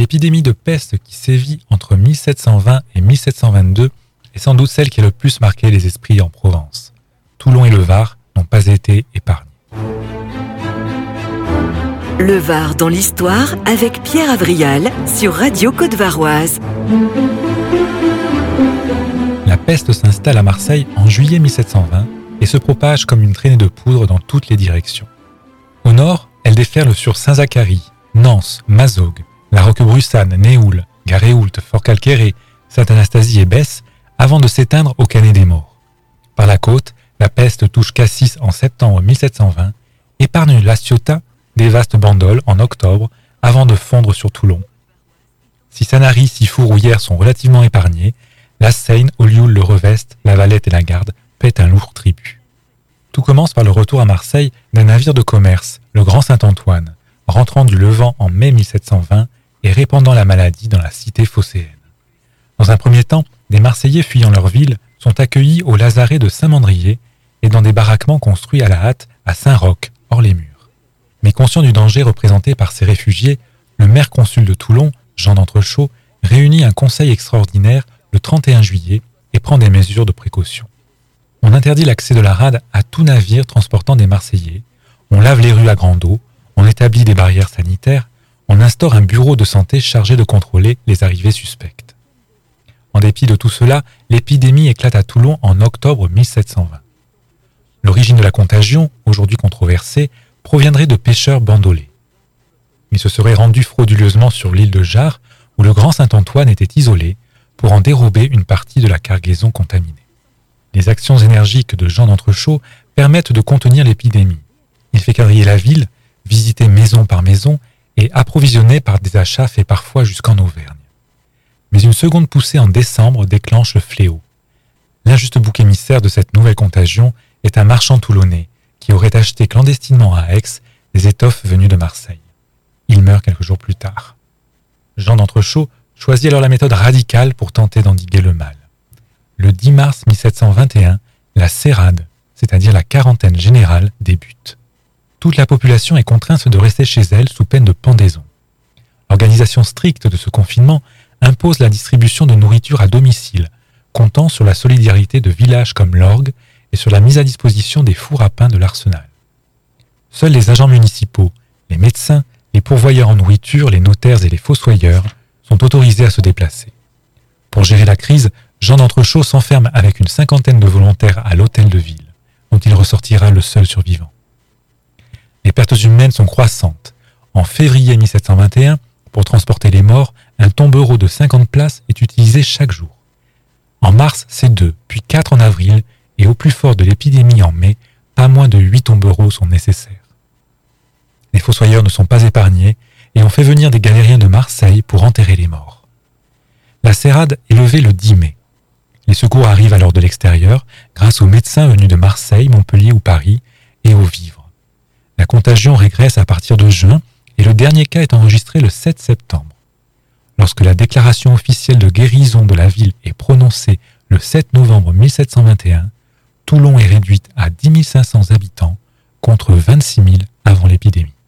L'épidémie de peste qui sévit entre 1720 et 1722 est sans doute celle qui a le plus marqué les esprits en Provence. Toulon et le Var n'ont pas été épargnés. Le Var dans l'histoire avec Pierre Avrial sur Radio Côte-Varoise. La peste s'installe à Marseille en juillet 1720 et se propage comme une traînée de poudre dans toutes les directions. Au nord, elle déferle sur Saint-Zacharie, Nance, Mazogues, La Roquebrussanne, Néoul, Garéoult, Fort-Calquéré, Sainte-Anastasie et Besse, avant de s'éteindre au Canet des Morts. Par la côte, la peste touche Cassis en septembre 1720, épargne La Ciotat, des vastes bandoles en octobre, avant de fondre sur Toulon. Si Sanary, Sifour ou Hyères sont relativement épargnés, la Seine, Ollioules, le Revest, la Valette et la Garde paient un lourd tribut. Tout commence par le retour à Marseille d'un navire de commerce, le Grand Saint-Antoine, rentrant du Levant en mai 1720 et répandant la maladie dans la cité phocéenne. Dans un premier temps, des Marseillais fuyant leur ville sont accueillis au lazaret de Saint-Mandrier et dans des baraquements construits à la hâte à Saint-Roch, hors les murs. Mais conscient du danger représenté par ces réfugiés, le maire consul de Toulon, Jean d'Entrechaux, réunit un conseil extraordinaire le 31 juillet et prend des mesures de précaution. On interdit l'accès de la rade à tout navire transportant des Marseillais, on lave les rues à grande eau, on établit des barrières sanitaires, on instaure un bureau de santé chargé de contrôler les arrivées suspectes. En dépit de tout cela, l'épidémie éclate à Toulon en octobre 1720. L'origine de la contagion, aujourd'hui controversée, proviendrait de pêcheurs bandolés. Ils se seraient rendus frauduleusement sur l'île de Jard, où le Grand Saint-Antoine était isolé, pour en dérober une partie de la cargaison contaminée. Les actions énergiques de Jean d'Entrechaux permettent de contenir l'épidémie. Il fait quadriller la ville, visiter maison par maison et approvisionner par des achats faits parfois jusqu'en Auvergne. Mais une seconde poussée en décembre déclenche le fléau. L'injuste bouc émissaire de cette nouvelle contagion est un marchand toulonnais qui aurait acheté clandestinement à Aix des étoffes venues de Marseille. Il meurt quelques jours plus tard. Jean d'Entrechaux choisit alors la méthode radicale pour tenter d'endiguer le mal. Le 10 mars 1721, la Sérade, c'est-à-dire la quarantaine générale, débute. Toute la population est contrainte de rester chez elle sous peine de pendaison. L'organisation stricte de ce confinement impose la distribution de nourriture à domicile, comptant sur la solidarité de villages comme l'Orgue et sur la mise à disposition des fours à pain de l'Arsenal. Seuls les agents municipaux, les médecins, les pourvoyeurs en nourriture, les notaires et les fossoyeurs sont autorisés à se déplacer. Pour gérer la crise, Jean d'Entrechaux s'enferme avec une cinquantaine de volontaires à l'hôtel de ville, dont il ressortira le seul survivant. Les pertes humaines sont croissantes. En février 1721, pour transporter les morts, un tombereau de 50 places est utilisé chaque jour. En mars, c'est 2, puis 4 en avril, et au plus fort de l'épidémie en mai, pas moins de 8 tombereaux sont nécessaires. Les fossoyeurs ne sont pas épargnés et on fait venir des galériens de Marseille pour enterrer les morts. La Sérade est levée le 10 mai. Les secours arrivent alors de l'extérieur grâce aux médecins venus de Marseille, Montpellier ou Paris et aux vivres. La contagion régresse à partir de juin et le dernier cas est enregistré le 7 septembre. Lorsque la déclaration officielle de guérison de la ville est prononcée le 7 novembre 1721, Toulon est réduite à 10 500 habitants contre 26 000 avant l'épidémie.